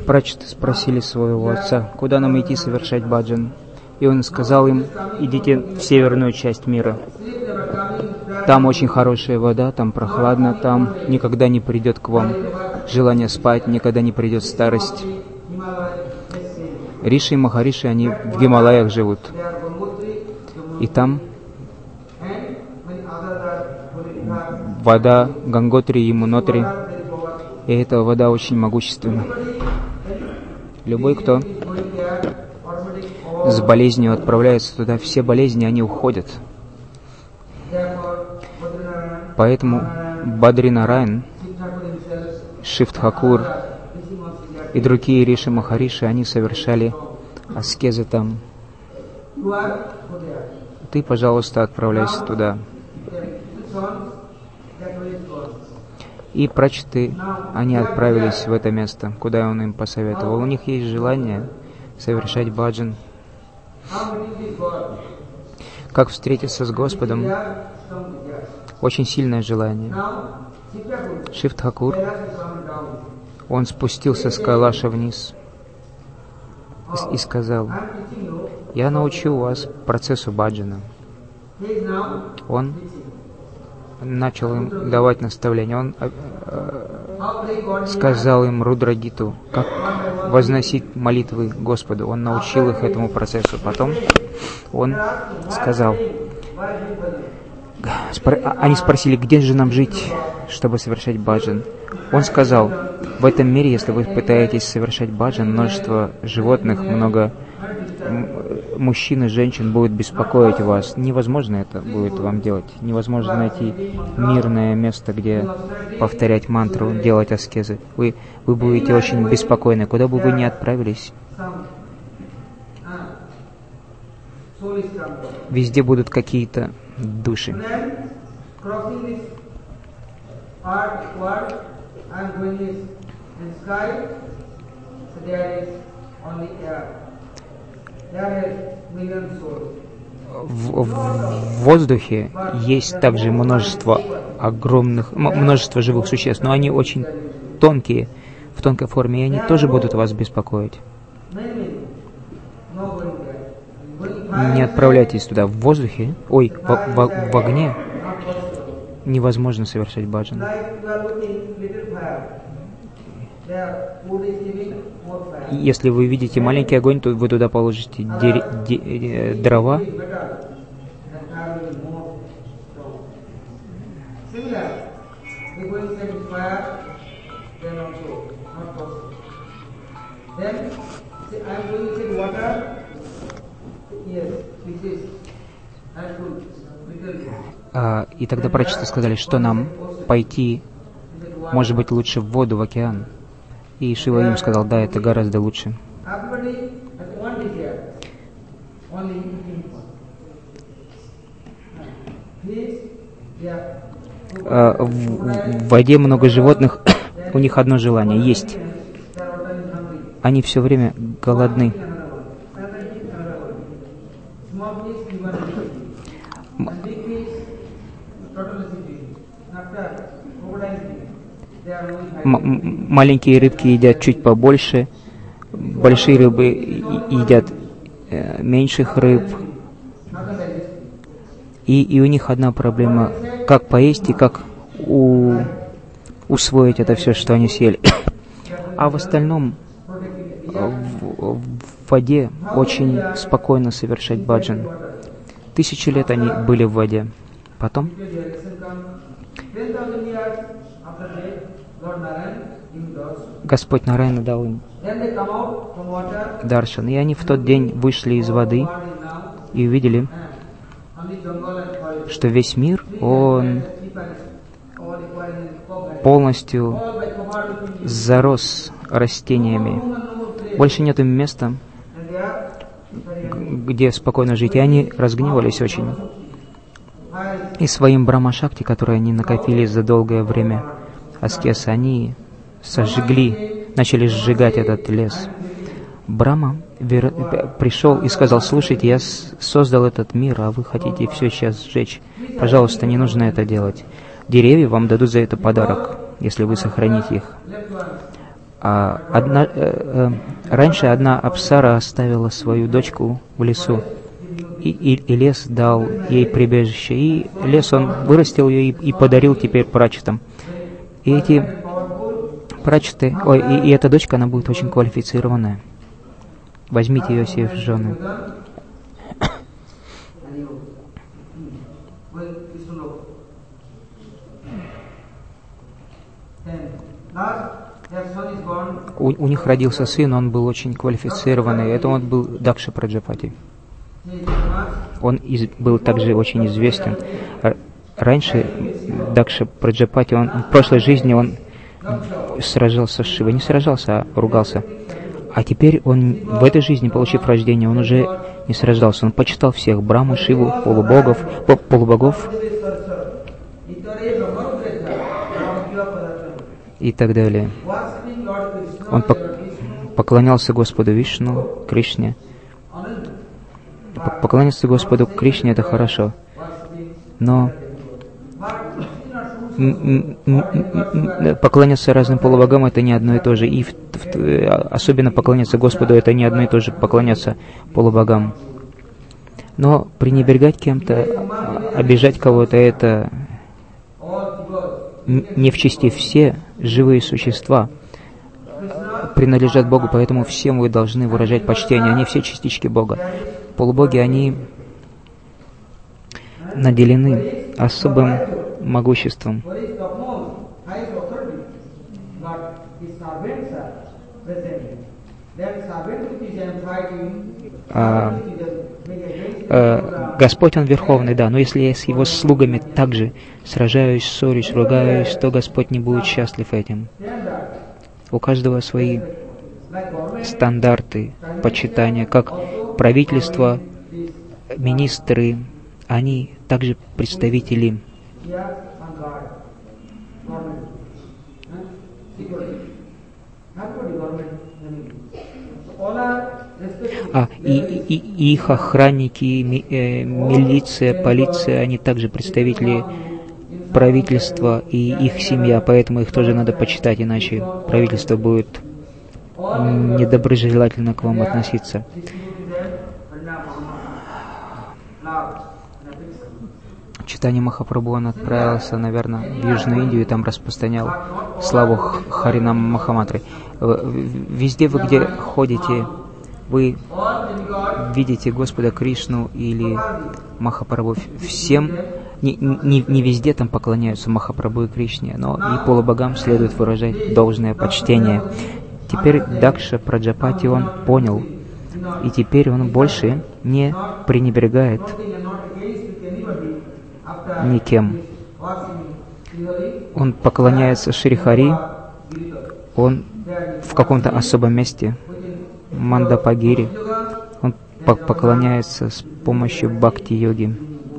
Прачеты спросили своего отца, куда нам идти совершать баджан. И он сказал им, идите в северную часть мира. Там очень хорошая вода, там прохладно, там никогда не придет к вам желание спать, никогда не придет старость. Риши и Махариши, они в Гималаях живут. И там вода Ганготри и Ямунотри, и эта вода очень могущественна. Любой, кто с болезнью отправляется туда, все болезни, они уходят. Поэтому Бадри Нараян, Шив Тхакур и другие Риши Махариши, они совершали аскезы там. Ты, пожалуйста, отправляйся туда. И прачеты, они отправились в это место, куда он им посоветовал. У них есть желание совершать баджан. Как встретиться с Господом? Очень сильное желание. Шив Тхакур, он спустился с Кайлаша вниз и сказал, я научу вас процессу баджана. Он начал им давать наставления. Он сказал им Рудрагиту, как возносить молитвы Господу. Он научил их этому процессу. Потом он сказал, они спросили, где же нам жить, чтобы совершать баджан. Он сказал, в этом мире, если вы пытаетесь совершать баджан, множество животных, много мужчин и женщин будет беспокоить вас. Невозможно это будет вам делать. Невозможно найти мирное место, где повторять мантру, делать аскезы. Вы будете очень беспокойны. Куда бы вы ни отправились, везде будут какие-то души. В воздухе есть также множество живых существ, но они очень тонкие, в тонкой форме, и они тоже будут вас беспокоить. Не отправляйтесь туда. В воздухе, в огне невозможно совершать баджан. Если вы видите маленький огонь, то вы туда положите дрова. И тогда прачеты сказали, что нам пойти, может быть, лучше в воду, в океан. И Шива им сказал, да, это гораздо лучше. В воде много животных, у них одно желание — есть. Они все время голодны. Маленькие рыбки едят чуть побольше, большие рыбы едят меньших рыб. И у них одна проблема — как поесть и как усвоить это все, что они съели. А в остальном в воде очень спокойно совершать баджан. 1000 лет они были в воде. Потом Господь Нараяна дал им даршан. И они в тот день вышли из воды и увидели, что весь мир, он полностью зарос растениями. Больше нет им места, где спокойно жить. И они разгневались очень. И своим Брахма-шакти, которые они накопили за долгое время аскез, они начали сжигать этот лес. Брахма пришел и сказал: слушайте, я создал этот мир, а вы хотите все сейчас сжечь. Пожалуйста, не нужно это делать. Деревья вам дадут за это подарок, если вы сохраните их. Раньше одна апсара оставила свою дочку в лесу, и лес дал ей прибежище, и лес он вырастил ее и подарил теперь прачетам. И эти прачеты, и эта дочка, она будет очень квалифицированная. Возьмите ее себе в жены. У них родился сын, он был очень квалифицированный. Это он был Дакша Праджапати. Он был также очень известен. Раньше Дакша Праджапати, в прошлой жизни он сражался с Шивой. Не сражался, а ругался. А теперь он в этой жизни, получив рождение, он уже не сражался. Он почитал всех: Браму, Шиву, полубогов и так далее. Он поклонялся Господу Вишну, Кришне. Поклоняться Господу Кришне — это хорошо, но поклоняться разным полубогам — это не одно и то же. И особенно поклоняться Господу — это не одно и то же, поклоняться полубогам. Но пренебрегать кем-то, обижать кого-то — это не в чести. Все живые существа принадлежат Богу, поэтому всем вы должны выражать почтение. Они все частички Бога. Полубоги, они наделены особым могуществом. Господь, Он Верховный, да, но если я с Его слугами также сражаюсь, ссорюсь, ругаюсь, то Господь не будет счастлив этим. У каждого свои стандарты почитания, как правительство, министры, они также представители и их охранники, милиция, полиция, они также представители правительства и их семья, поэтому их тоже надо почитать, иначе правительство будет недоброжелательно к вам относиться. Читание Махапрабху, он отправился, наверное, в Южную Индию и там распространял славу Харинам Махамантры. Везде вы, где ходите, вы видите Господа Кришну или Махапрабху. Всем, не везде там поклоняются Махапрабху и Кришне, но и полубогам следует выражать должное почтение. Теперь Дакша Праджапати, он понял, и теперь он больше не пренебрегает никем. Он поклоняется Шри Хари, он в каком-то особом месте, Мандапагири, он поклоняется с помощью бхакти-йоги.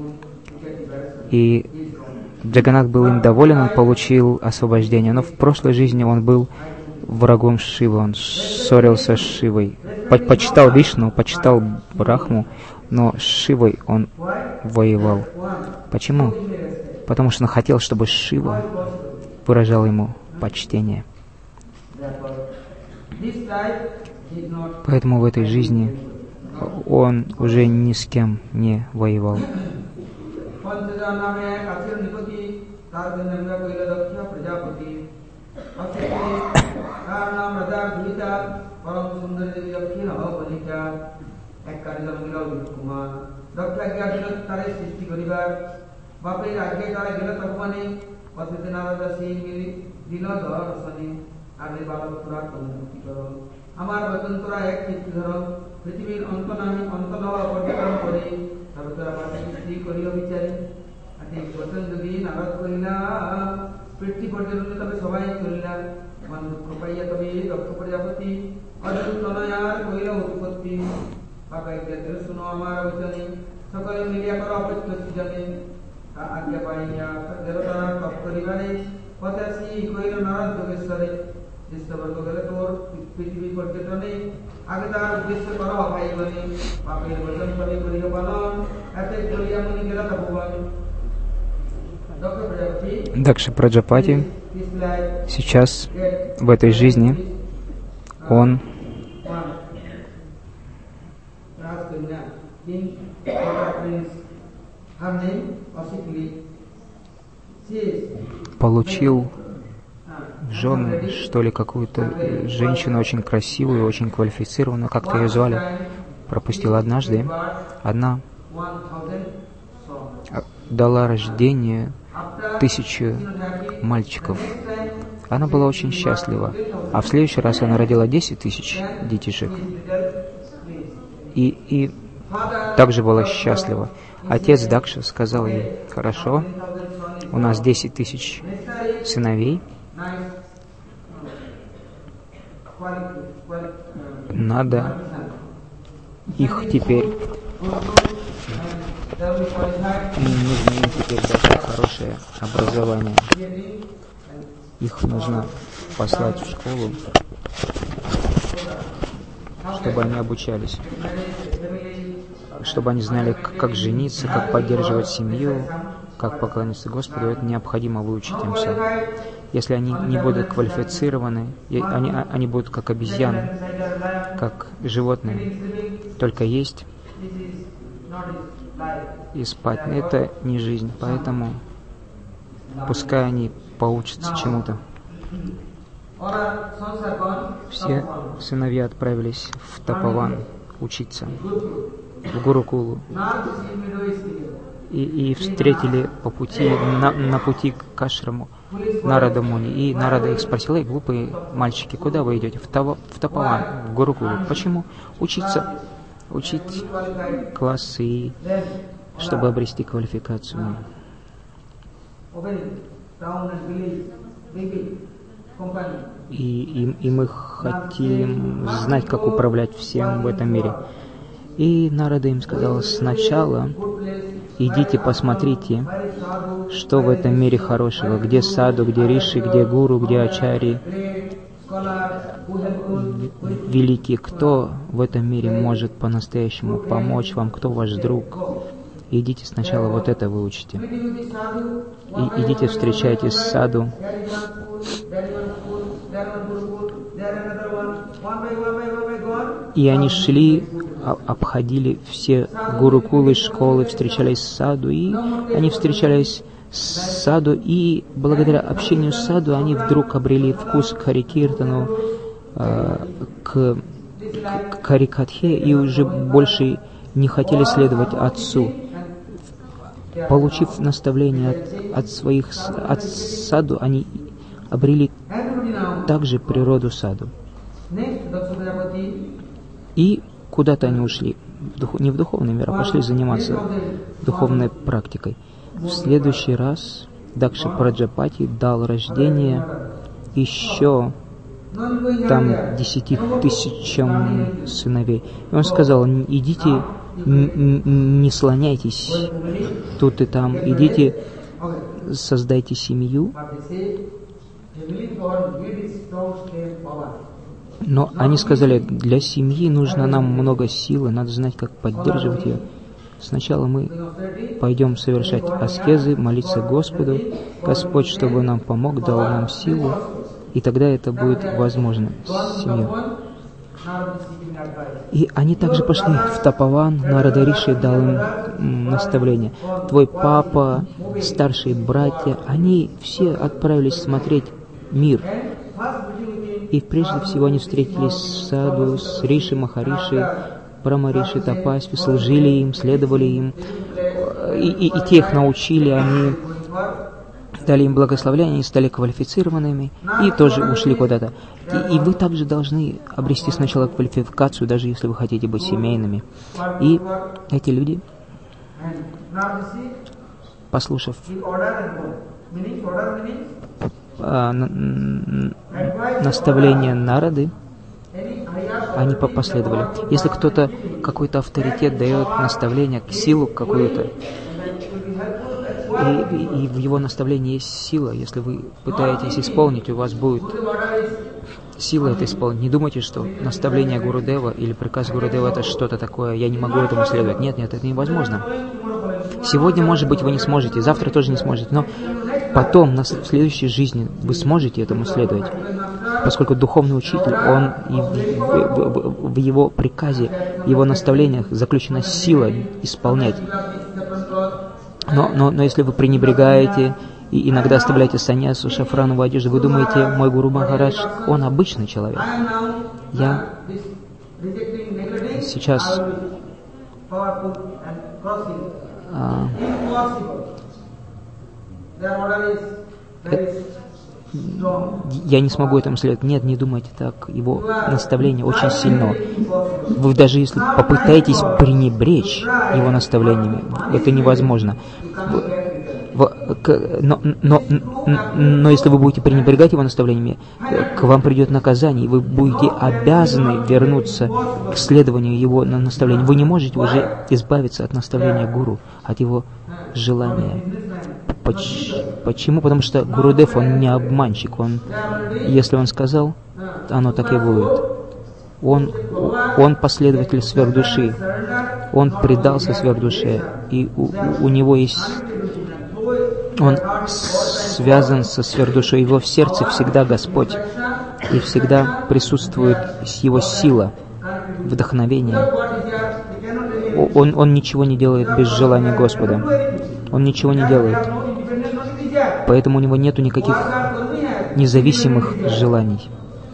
И Джаганнат был им доволен, он получил освобождение, но в прошлой жизни он был врагом Шивы, он ссорился с Шивой, почитал Вишну, почитал Брахму, но с Шивой он воевал. Почему? Потому что он хотел, чтобы Шива выражал ему почтение. Поэтому в этой жизни он уже ни с кем не воевал. আমার বচন তোরা এক চিত্ত ধর পৃথিবীর অন্ত নাহি অন্ত নবা পর্যটন করে তবে তোরা মাটি সৃষ্টি করিও বিচারে আটি বচন যদি নারদ কইলা পৃথিবী পর্যটন তবে সবাই চলিলা মান দুঃখ পাইয়া তবে দক্ষ প্রজাপতি অর্জুন তনয়ার কইল উৎপত্তি পাকাই কে শুনো আমার বচনে সকলে মিলিয়া করো অপত্য সৃজনে আজ্ঞা পাইয়া দেবতারা তপ করিবারে পদাসি কইল নারদ যোগেশ্বরে চেষ্টাবর্গ গেলে তোর পৃথিবী পর্যটনে আগে তার উদ্দেশ্য করো ভাই বলে পাপের বচন করে করিও পালন এতে চলিয়া মুনি গেল তপবন। Дакша Праджапати сейчас в этой жизни он получил в жены, что ли, какую-то женщину очень красивую, очень квалифицированную, как-то ее звали, пропустил однажды. Одна дала рождение 1000 мальчиков. Она была очень счастлива. А в следующий раз она родила 10 000 детишек. И также была счастлива. Отец Дакша сказал ей: хорошо, у нас 10 000 сыновей, надо их теперь, нужно им теперь дать хорошее образование. Их нужно послать в школу, чтобы они обучались, чтобы они знали, как жениться, как поддерживать семью, как поклониться Господу. Это необходимо выучить им все. Если они не будут квалифицированы, они будут как обезьяны, как животные, только есть и спать. Это не жизнь, поэтому пускай они поучатся чему-то. Все сыновья отправились в Тапаван учиться, в Гурукулу, и встретили по пути, на пути к ашраму Нарада Муни. И Нарада их спросил: глупые мальчики, куда вы идете? В Тапаван, в Гурукулу. Почему? Учиться, учить классы, и чтобы обрести квалификацию. И мы хотим знать, как управлять всем в этом мире. И Нарада им сказал: сначала идите посмотрите, что в этом мире хорошего, где саду, где риши, где гуру, где ачари, великий, кто в этом мире может по-настоящему помочь вам, кто ваш друг. Идите сначала вот это выучите. И идите встречайтесь с саду. И они шли, обходили все гурукулы, школы, встречались с саду, и они встречались с саду, и благодаря общению с саду они вдруг обрели вкус к Хари-киртану, к Харикатхе, и уже больше не хотели следовать отцу. Получив наставление от саду, они обрели также природу саду. И куда-то они ушли, не в духовный мир, а пошли заниматься духовной практикой. В следующий раз Дакша Праджапати дал рождение еще там 10 000 сыновей. И он сказал: идите, не слоняйтесь тут и там, идите, создайте семью. Но они сказали: для семьи нужно нам много силы, надо знать, как поддерживать ее. Сначала мы пойдем совершать аскезы, молиться Господу, Господь, чтобы нам помог, дал нам силу, и тогда это будет возможно с семьей. И они также пошли в Тапаван. Нарада Риши дал им наставление. Твой папа, старшие братья, они все отправились смотреть мир. И прежде всего они встретились с саду, с Риши, Махариши, Брамариши, Тапасви, служили им, следовали им. И те их научили, они дали им благословение, они стали квалифицированными и тоже ушли куда-то. И вы также должны обрести сначала квалификацию, даже если вы хотите быть семейными. И эти люди, послушав наставления Нарады, они последовали. Если кто-то, какой-то авторитет дает наставление, силу какую-то, и в его наставлении есть сила, если вы пытаетесь исполнить, у вас будет сила это исполнить. Не думайте, что наставление Гурудева или приказ Гурудева это что-то такое, я не могу этому следовать. Нет, это невозможно. Сегодня, может быть, вы не сможете, завтра тоже не сможете, но потом, в следующей жизни, вы сможете этому следовать. поскольку духовный учитель, он и в его приказе, в его наставлениях заключена сила исполнять. Но если вы пренебрегаете и иногда оставляете саньясу, шафрановую одежду, вы думаете, мой Гуру Махарадж, он обычный человек. Я сейчас я не смогу этому следовать. Нет, не думайте так. Его наставление очень сильно. Вы даже если попытаетесь пренебречь его наставлениями, это невозможно. Но если вы будете пренебрегать его наставлениями, к вам придет наказание, и вы будете обязаны вернуться к следованию его наставлений. Вы не можете уже избавиться от наставления гуру, от его желания. Почему? Потому что Гурудев, он не обманщик. Если он сказал, оно так и будет. Он последователь сверхдуши. Он предался сверхдуше. И у него есть... Он связан со сверхдушой. Его в сердце всегда Господь. И всегда присутствует его сила, вдохновение. Он ничего не делает без желания Господа. Он ничего не делает. Поэтому у него нету никаких независимых желаний.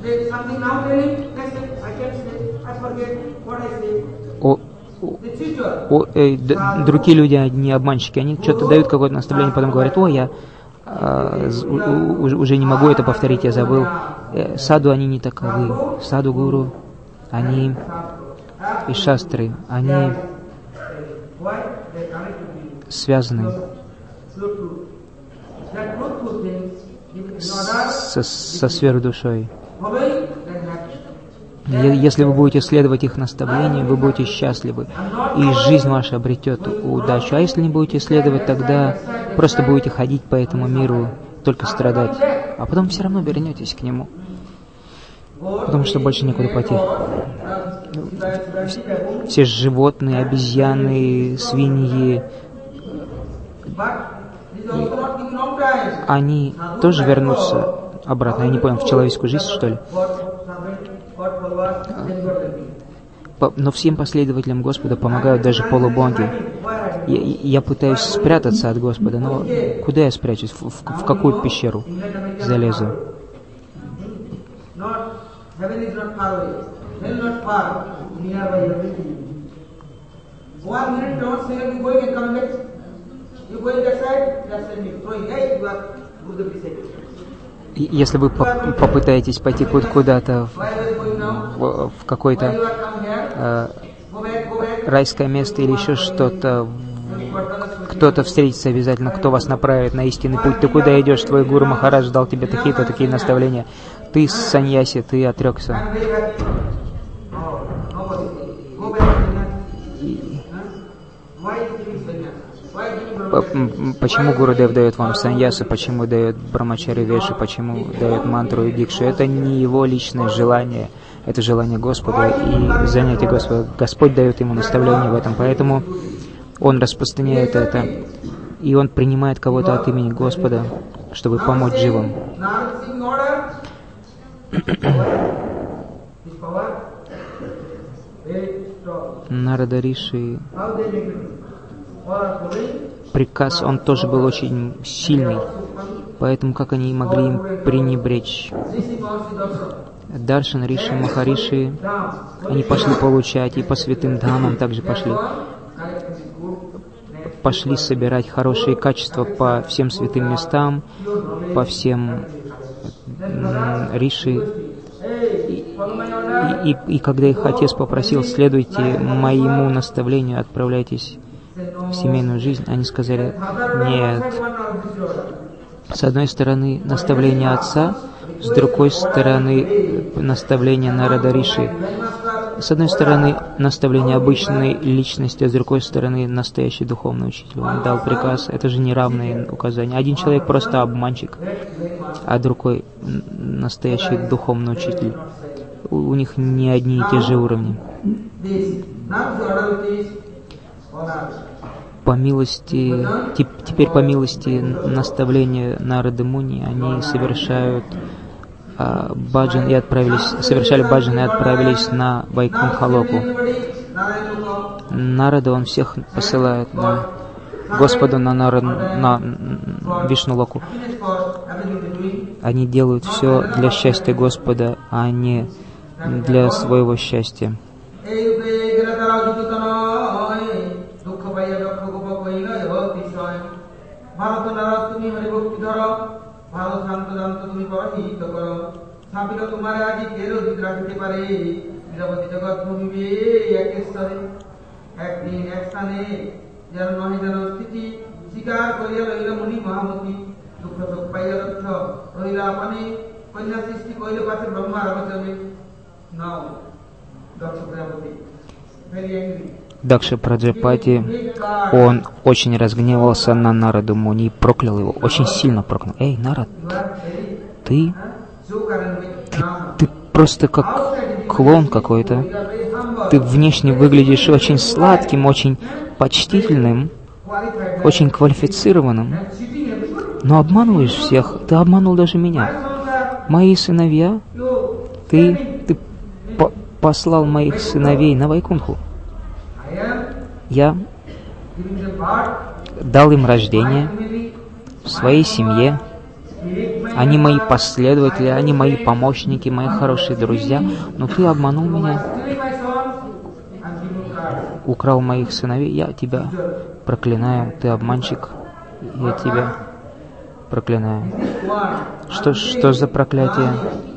Другие люди, они обманщики, они что-то дают какое-то наставление, потом говорят, я уже не могу это повторить, я забыл. Саду, они не таковы. Саду, гуру, они и шастры, они связаны со сверхдушой. Если вы будете следовать их наставлениям, вы будете счастливы, и жизнь ваша обретет удачу. А если не будете следовать, тогда просто будете ходить по этому миру, только страдать. А потом все равно вернетесь к нему, потому что больше некуда пойти. Все животные, обезьяны, свиньи, они тоже вернутся обратно. Я не понял, в человеческую жизнь, что ли? Но всем последователям Господа помогают даже полубоги. Я пытаюсь спрятаться от Господа, но куда я спрячусь? В какую пещеру залезу? Если вы попытаетесь пойти куда-то в какое-то райское место или еще что-то, кто-то встретится обязательно, кто вас направит на истинный путь. Ты куда идешь? Твой Гуру Махарадж дал тебе такие-то такие наставления. Ты саньяси, ты отрекся. Почему Гурудев дает вам саньясу, почему дает Брахмачари Вешу, почему дает мантру и дикшу? Это не его личное желание, это желание Господа и занятие Господа. Господь дает ему наставление в этом, поэтому он распространяет это, и он принимает кого-то от имени Господа, чтобы помочь живым. Нарада Риши, приказ, он тоже был очень сильный, поэтому как они могли им пренебречь? Даршан Риши, Махариши, они пошли получать, и по святым дхамам также пошли собирать хорошие качества по всем святым местам, по всем Риши. И когда их отец попросил, следуйте моему наставлению, отправляйтесь в семейную жизнь, они сказали, нет. С одной стороны, наставление отца, с другой стороны, наставление Нарада Риши. С одной стороны, наставление обычной личности, а с другой стороны, настоящий духовный учитель. Он дал приказ, это же неравные указания. Один человек просто обманщик, а другой настоящий духовный учитель. У них не одни и те же уровни. По милости, теперь по милости наставления Нарады Муни, они совершают баджан и совершали баджан и отправились на Вайкунтха-локу. Нарада он всех посылает на Господу, на Вишну-локу. Они делают все для счастья Господа, а не для своего счастья. Дакша Праджапати, он очень разгневался на Нараду Муни и проклял его, очень сильно проклял. Эй, Нарад, ты просто как клоун какой-то. Ты внешне выглядишь очень сладким, очень почтительным, очень квалифицированным, но обманываешь всех. Ты обманул даже меня. Мои сыновья, ты послал моих сыновей на Вайкунтху. Я дал им рождение в своей семье. Они мои последователи, они мои помощники, мои хорошие друзья. Но ты обманул меня, украл моих сыновей. Я тебя проклинаю, ты обманщик. Я тебя проклинаю. Что за проклятие?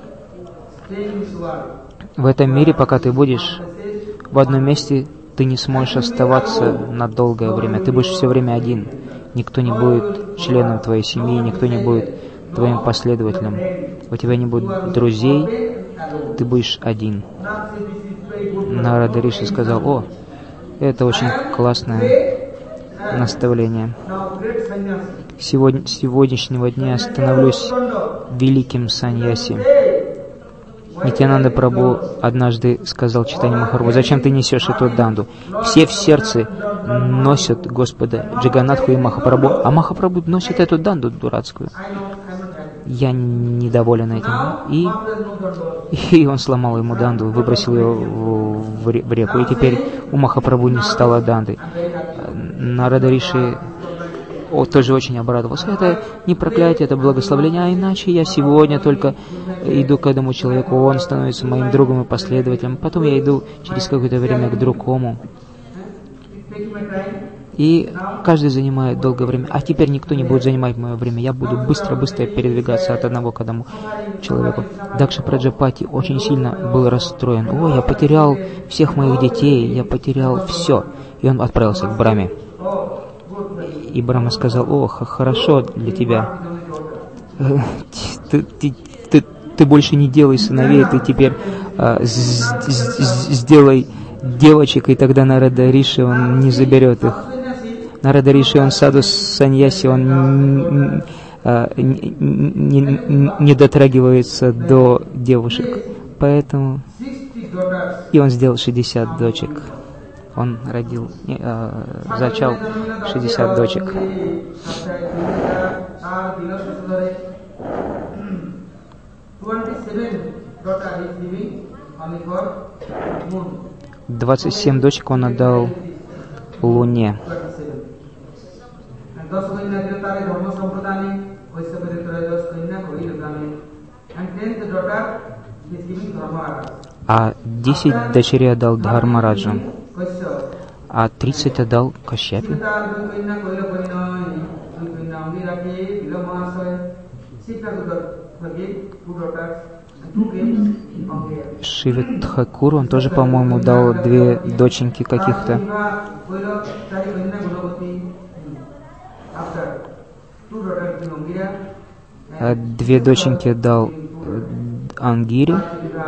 В этом мире, пока ты будешь в одном месте, ты не сможешь оставаться на долгое время. Ты будешь все время один. Никто не будет членом твоей семьи, никто не будет твоим последователем. У тебя не будет друзей, ты будешь один. Нарада Риши сказал: о, это очень классное наставление. С сегодняшнего дня я становлюсь великим саньяси. Нитьянанда Прабху однажды сказал Чайтанья Махапрабху: зачем ты несешь эту данду? Все в сердце носят Господа Джаганнатху и Махапрабху, а Махапрабху носит эту данду дурацкую. Я недоволен этим. И он сломал ему данду, выбросил ее в реку. И теперь у Махапрабху не стало данды. Нарада Риши тоже очень обрадовался. Это не проклятие, это благословение, а иначе я сегодня только иду к этому человеку, он становится моим другом и последователем, потом я иду через какое-то время к другому. И каждый занимает долгое время, а теперь никто не будет занимать мое время, я буду быстро-быстро передвигаться от одного к одному человеку. Дакша Праджапати очень сильно был расстроен. О, я потерял всех моих детей, я потерял все. И он отправился к Брахме. И Брахма сказал: о, хорошо для тебя. Ты больше не делай сыновей, ты теперь сделай девочек, и тогда Нарада Риши, он не заберет их. Нарада Риши, он саду саньяси, он не дотрагивается до девушек. Поэтому и он сделал 60 дочек. Он зачал 60 дочек. 27 дочек он отдал Луне. А 10 дочерей отдал Дхармараджу, а 30 отдал Кашьяпе. Шиве Тхакуру он тоже, по-моему, дал 2 доченьки каких-то. А 2 доченьки дал Ангире.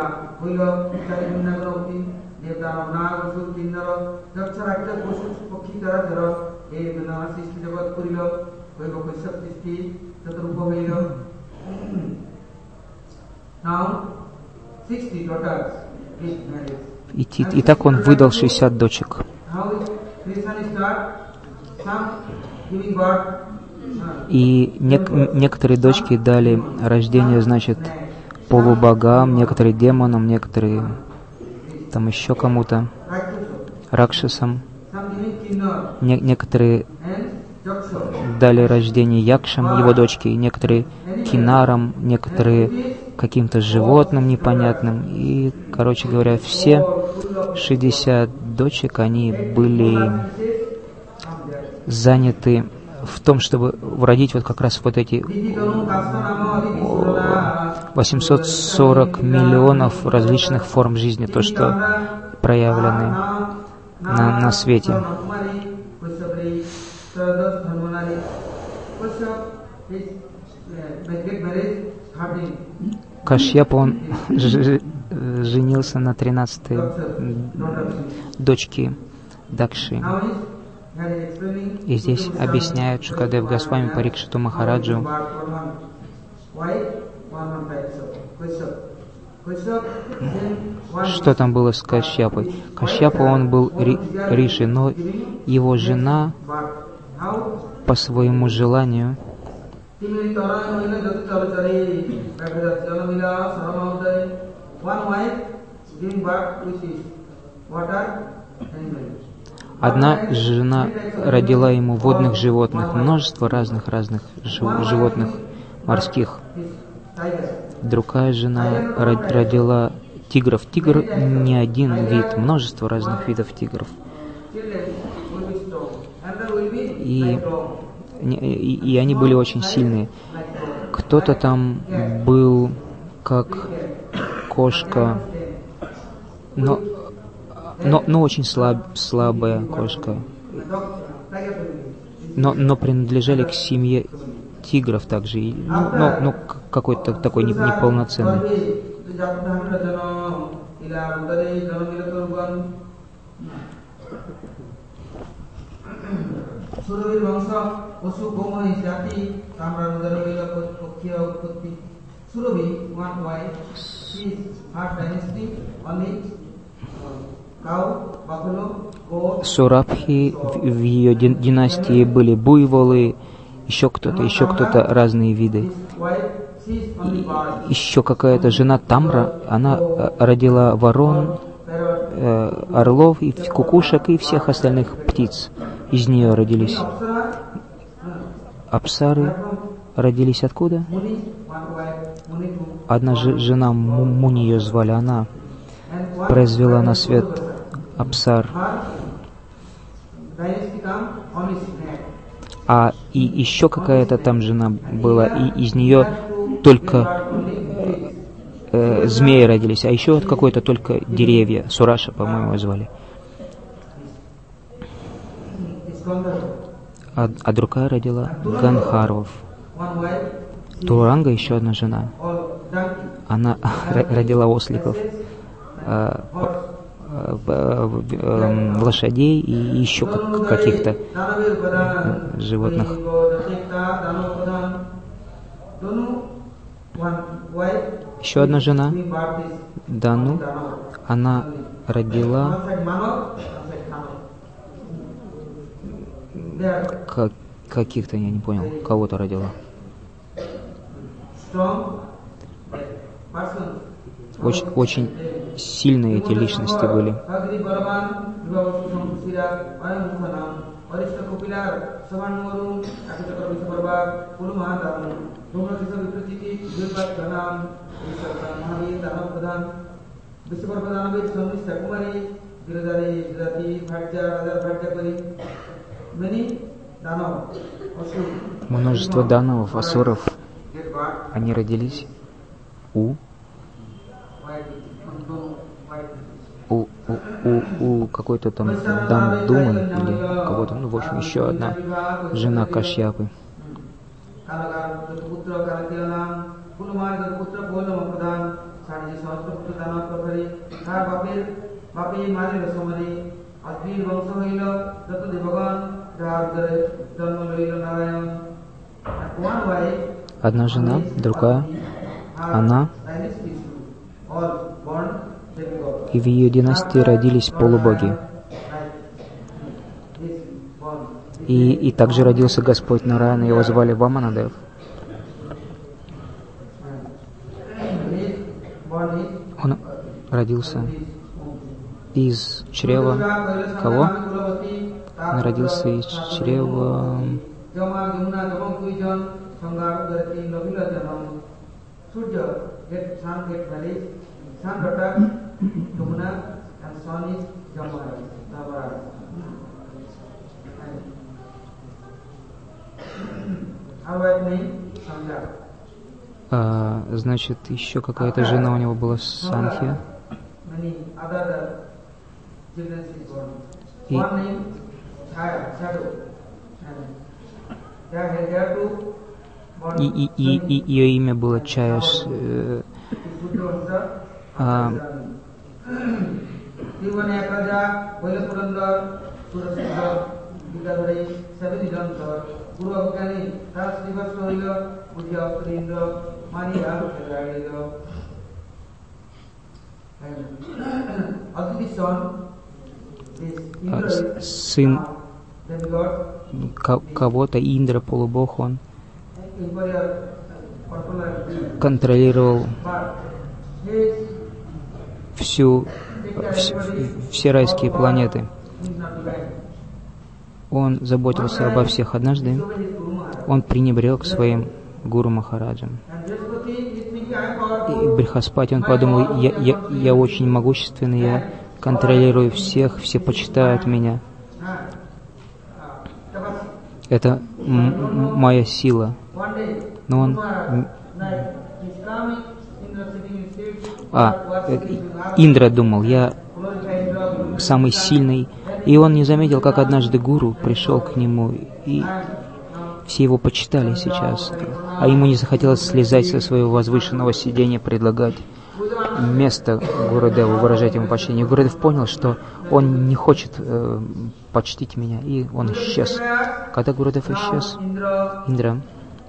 И так он выдал 60 дочек. И некоторые дочки дали рождение, значит, полубогам, некоторые демонам, некоторые там еще кому-то, ракшасам. Некоторые дали рождение Якшам, его дочке, некоторые кинарам, некоторые каким-то животным непонятным. И, короче говоря, все 60 дочек, они были заняты в том, чтобы родить вот как раз вот эти 840 миллионов различных форм жизни, то, что проявлены на свете. Кашьяпа, он женился на 13-й дочке Дакши. И здесь объясняют Шукадев Госвами Парикшиту Махараджу, что там было с Кашьяпой. Кашьяпа, он был риши, но его жена по своему желанию одна жена родила ему водных животных, множество разных животных морских. Другая жена родила тигров. Тигр не один вид, множество разных видов тигров. И они были очень сильные. Кто-то там был как кошка, но очень слабая кошка. Но принадлежали к семье тигров также, но какой-то такой неполноценный. Сурабхи, в ее династии были буйволы, еще кто-то, разные виды. Еще какая-то жена Тамра, она родила ворон, орлов, и кукушек, и всех остальных птиц. Из нее родились. Апсары родились откуда? Одна жена Муни, ее звали, она произвела на свет Апсар. А и еще какая-то там жена была, и из нее только змеи родились, а еще какой-то только деревья. Сураша, по-моему, звали. А другая родила Ганхаров. Туранга, еще одна жена. Она родила осликов, лошадей и еще каких-то животных. Еще одна жена, Дану, она родила каких-то, я не понял, кого-то родила. Очень сильные эти личности были. Множество дановов, асуров, они родились у какой-то там Дамдумы или кого-то, в общем, еще одна жена Кашьяпы. Одна жена, другая, она, и в ее династии родились полубоги. И также родился Господь Нараяна, его звали Ваманадев. родился из чрева кого? Он родился из чрева значит, еще какая-то жена у него была, Санхья. И ее имя было Чаяс. Сын кого-то, Индра, полубог, он контролировал все райские планеты. Он заботился обо всех. Однажды он пренебрег своим Гуру Махараджем. И Брихаспати, он подумал, я очень могущественный, я контролирую всех, все почитают меня. Это моя сила. Но он... Индра думал, я самый сильный. И он не заметил, как однажды гуру пришел к нему, и все его почитали сейчас. А ему не захотелось слезать со своего возвышенного сидения, предлагать место Гурудеву, выражать ему почтение. Гурудев понял, что он не хочет почтить меня, и он исчез. Когда Гурудев исчез, Индра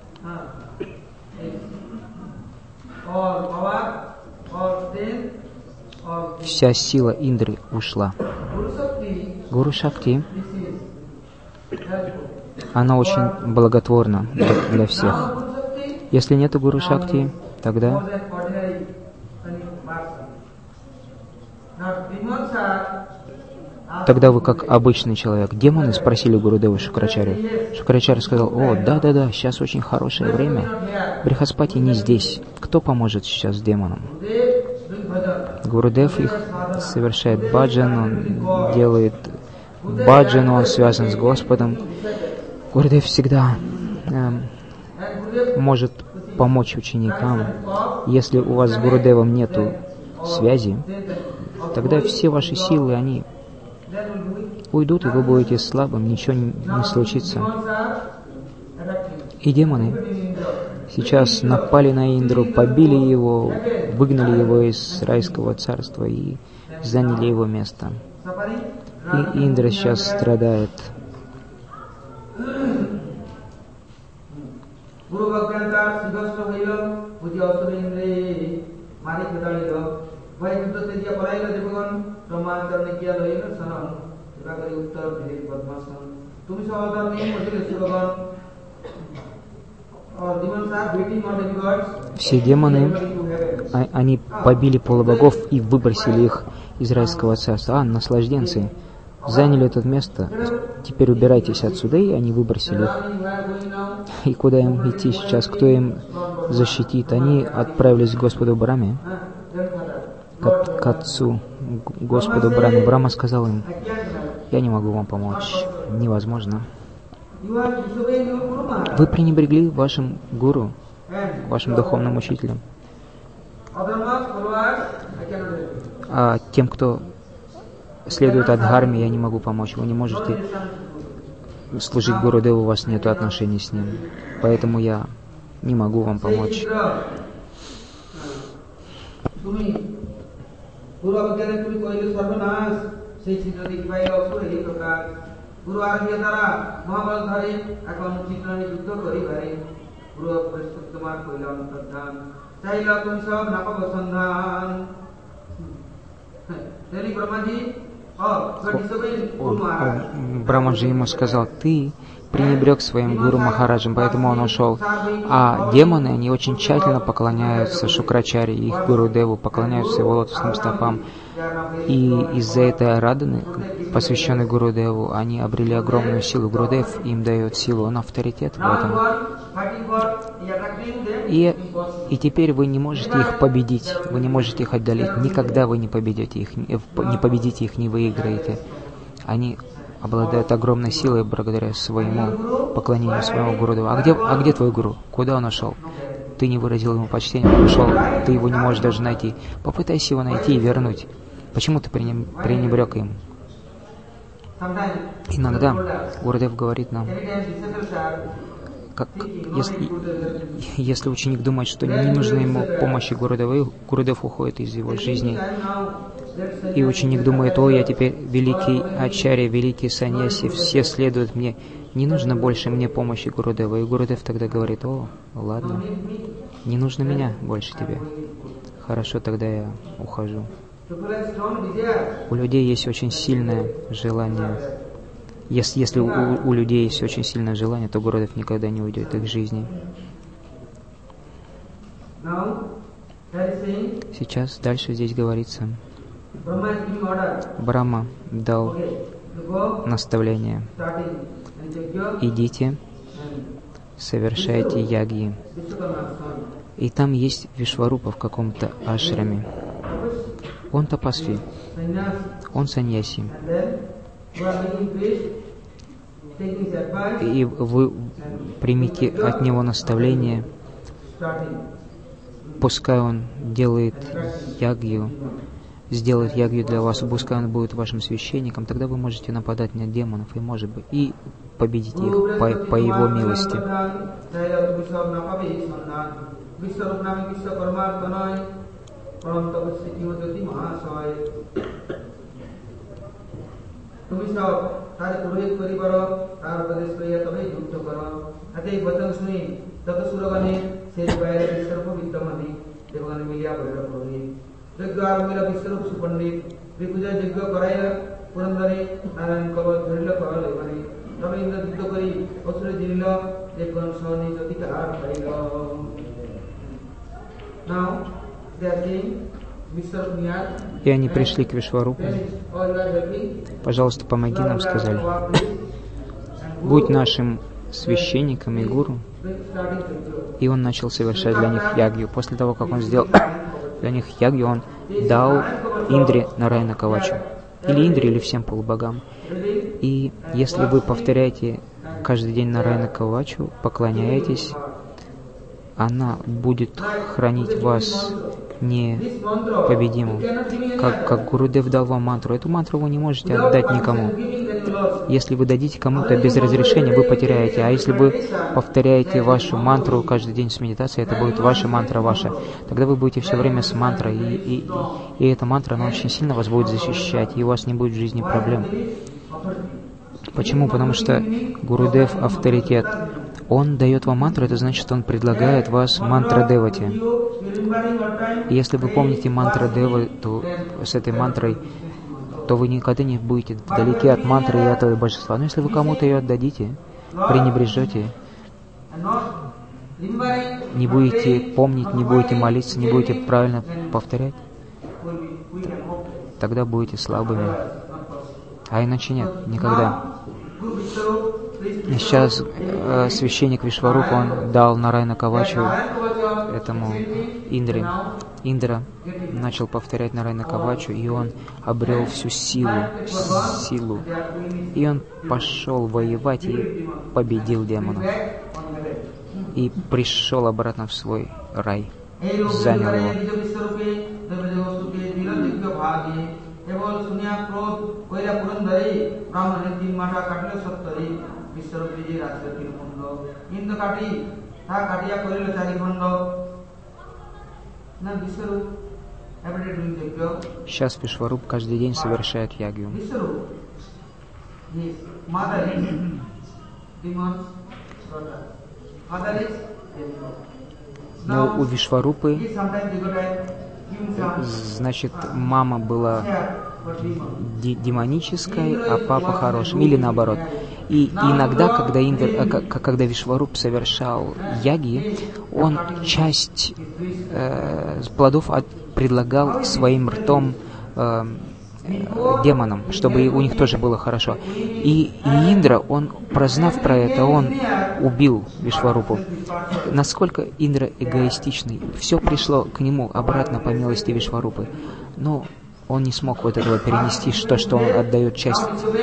вся сила Индры ушла. Гуру Шакти, она очень благотворна для всех. Если нет Гуру Шакти, тогда вы как обычный человек. Демоны спросили Гурудева Шукрачарью. Шукрачарья сказал: о, да, сейчас очень хорошее время. Брихаспати не здесь. Кто поможет сейчас демонам? Гурудев их совершает баджан, он делает баджан, он связан с Господом. Гурудев всегда может помочь ученикам. Если у вас с Гурудевом нету связи, тогда все ваши силы, они уйдут, и вы будете слабым, ничего не случится. И демоны сейчас напали на Индру, побили его, выгнали его из райского царства и заняли его место. И Индра сейчас страдает. Все демоны, они побили полубогов и выбросили их из райского царства. Наслажденцы заняли это место, теперь убирайтесь отсюда, и они выбросили их. И куда им идти сейчас, кто им защитит? Они отправились к Господу Брахме, к отцу Господу Брахме. Брахма сказал им: я не могу вам помочь, невозможно. Вы пренебрегли вашим гуру, вашим духовным учителем. А тем, кто следует Адхарме, я не могу помочь. Вы не можете служить Гурудеву, у вас нет отношений с ним. Поэтому я не могу вам помочь. Брамаджи ему сказал: ты пренебрег своим гуру Махараджем, поэтому он ушел. А демоны, они очень тщательно поклоняются Шукрачаре, их Гурудеву, поклоняются его лотосным стопам. И из-за этой араданы, посвященной Гурудеву, они обрели огромную силу. Гурудев им дает силу, он авторитет в этом. И теперь вы не можете их победить, вы не можете их отдалить. Никогда вы не победите их, не выиграете. Они обладают огромной силой благодаря своему поклонению своему Гурудеву. А где твой гуру? Куда он ушел? Ты не выразил ему почтения, он ушел, ты его не можешь даже найти. Попытайся его найти и вернуть. Почему ты пренебрег им? Иногда Гурудев говорит нам, если ученик думает, что не нужна ему помощи Гурудева, Гурудев уходит из его жизни. И ученик думает: о, я теперь великий ачарья, великий саньяси, все следуют мне, не нужно больше мне помощи Гурудева. И Гурудев тогда говорит: о, ладно, не нужно меня больше тебе. Хорошо, тогда я ухожу. У людей есть очень сильное желание. Если у людей есть очень сильное желание, то Гурудев никогда не уйдет из их жизни. Сейчас дальше здесь говорится: Брахма дал наставление: идите, совершайте ягьи. И там есть Вишварупа в каком-то ашраме. Он тапасви, он саньяси. И вы примите от него наставление, пускай он делает ягью, сделает ягью для вас, пускай он будет вашим священником, тогда вы можете нападать на демонов и, может быть, и победить их по его милости. তুমি সব তার পুরোহিত করিবার তার উপদেশ লইয়া তবে যুদ্ধ কর। হাতে বচন শুনি তত সুরগণে সেই বাইরে বিশ্বরূপ বিদ্যমানি দেবগণ মিলিয়া বৈর পুরোহিত যজ্ঞ আরম্ভিল বিশ্বরূপ সুপণ্ডিত বিপূজা যজ্ঞ করাইল পুরন্দরে নারায়ণ কবল ধরিল করল এবারে তবে ইন্দ্র যুদ্ধ করি অসুরে জিনিল দেবগণ সহনি জ্যোতিকার পাইল। Now they are saying, и они пришли к Вишварупу. Пожалуйста, помоги нам, сказали. Будь нашим священником и гуру. И он начал совершать для них ягью. После того, как он сделал для них ягью, он дал Индре Нараяна Кавачу. Или Индре, или всем полубогам. И если вы повторяете каждый день Нараяна Кавачу, поклоняетесь, она будет хранить вас непобедимым. Как Гурудев дал вам мантру, эту мантру вы не можете отдать никому. Если вы дадите кому-то без разрешения, вы потеряете. А если вы повторяете вашу мантру каждый день с медитацией, это будет ваша мантра ваша. Тогда вы будете все время с мантрой. И эта мантра, она очень сильно вас будет защищать, и у вас не будет в жизни проблем. Почему? Потому что Гурудев авторитет. Он дает вам мантру, это значит, что он предлагает вас мантра Девати. И если вы помните мантра Девы, то с этой мантрой, то вы никогда не будете далеки от мантры и этого божества. Но если вы кому-то ее отдадите, пренебрежете, не будете помнить, не будете молиться, не будете правильно повторять, тогда будете слабыми. А иначе нет, никогда. Сейчас священник Вишварупа, он дал Нараяна Кавачу этому Индре. Индра начал повторять Нараяна Кавачу, и он обрел всю силу. И он пошел воевать и победил демонов. И пришел обратно в свой рай, занял его. Сейчас Вишваруп каждый день совершает ягью. Но у Вишварупы, значит, мама была демонической, а папа хорошим, или наоборот. И иногда, когда Вишваруп совершал яги, он часть плодов предлагал своим ртом демонам, чтобы у них тоже было хорошо. И Индра, он, прознав про это, он убил Вишварупу. Насколько Индра эгоистичный. Все пришло к нему обратно по милости Вишварупы. Но он не смог вот этого перенести, что он отдает часть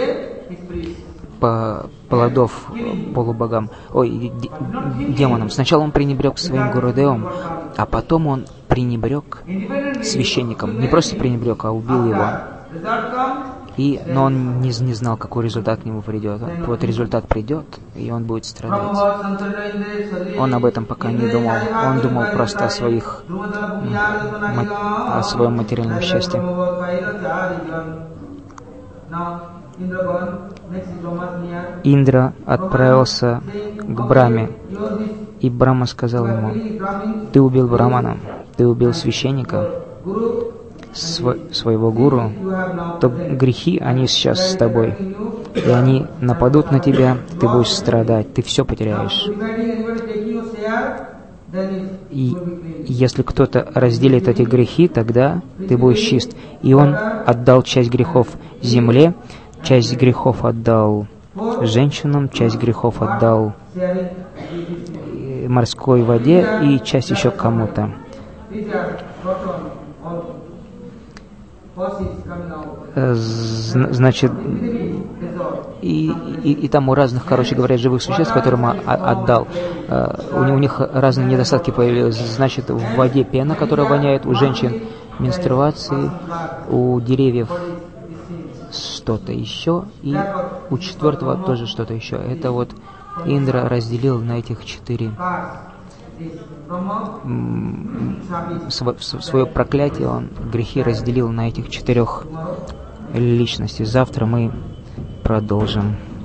плодов полубогам, демонам. Сначала он пренебрег своим Гурудевом, а потом он пренебрег священником. Не просто пренебрег, а убил его. Но он не знал, какой результат к нему придет. Вот результат придет, и он будет страдать. Он об этом пока не думал. Он думал просто о своем материальном счастье. Индра отправился к Брахме, и Брахма сказал ему: «Ты убил Брахмана, ты убил священника, своего гуру, то грехи, они сейчас с тобой, и они нападут на тебя, ты будешь страдать, ты все потеряешь. И если кто-то разделит эти грехи, тогда ты будешь чист». И он отдал часть грехов земле, часть грехов отдал женщинам, часть грехов отдал морской воде и часть еще кому-то. Значит, и там у разных, короче говоря, живых существ, которым отдал, у них разные недостатки появились. Значит, в воде пена, которая воняет, у женщин менструации, у деревьев что-то еще, и у четвертого тоже что-то еще. Это вот Индра разделил на этих 4 свое проклятие, он грехи разделил на этих 4 личностей. Завтра мы продолжим.